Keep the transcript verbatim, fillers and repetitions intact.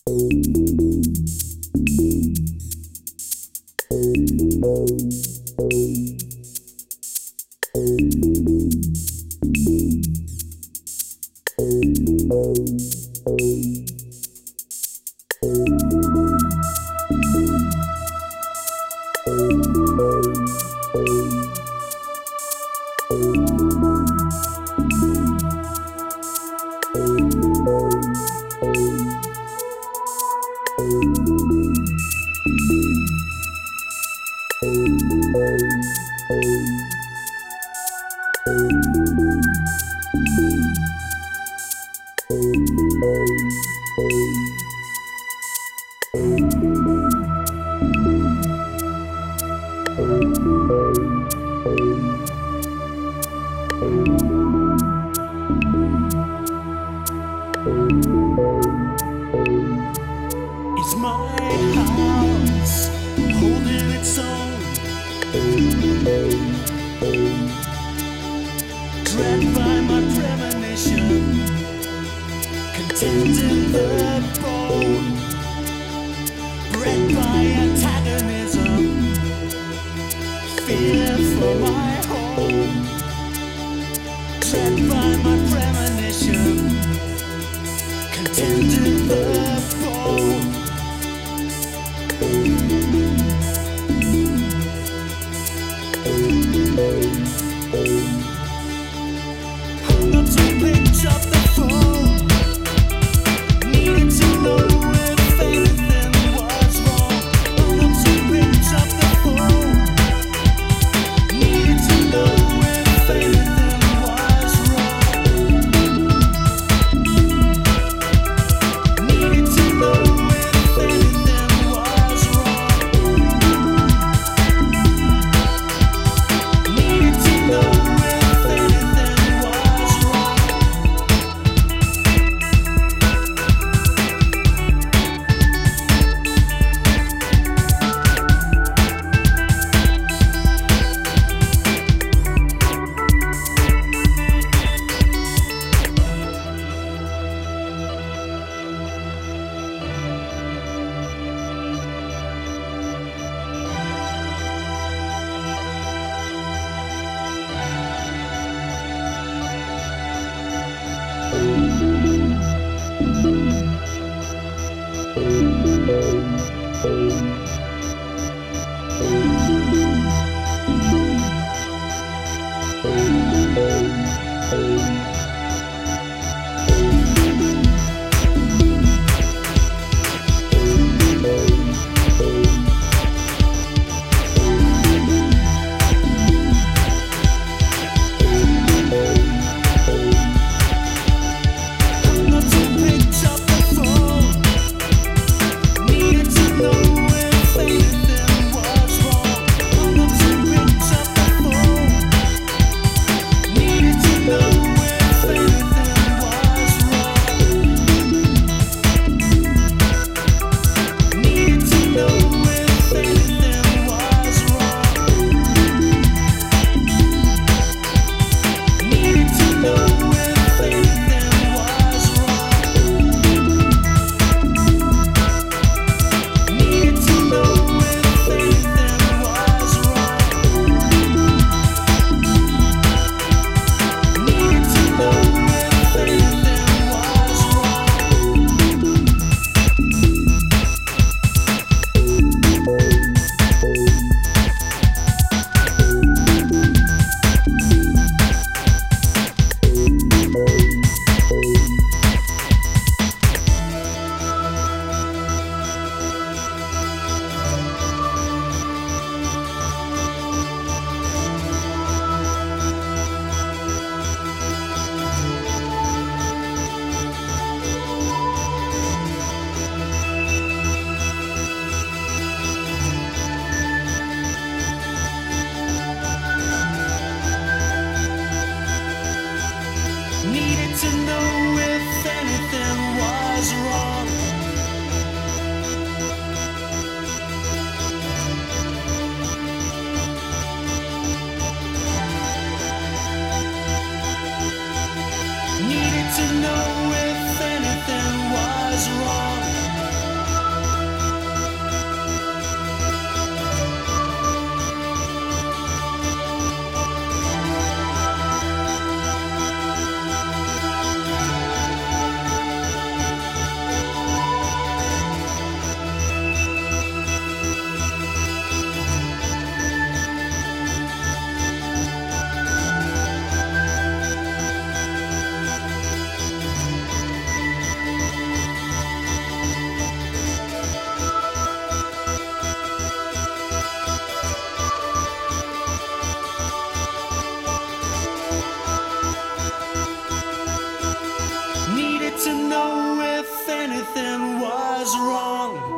It's my house, holding its own, dragged by my premonition, content in the bone, bred by antagonism, fear for my home, dragged by my premonition, content in the bone. Hung up to pitch up the phone, needed to know if anything was wrong. Hung up to pitch up the phone, needed to know if anything was wrong. Needed to know if anything was wrong. Needed to know if anything was wrong. Hung up to pitch up the phone, needed to know if was wrong.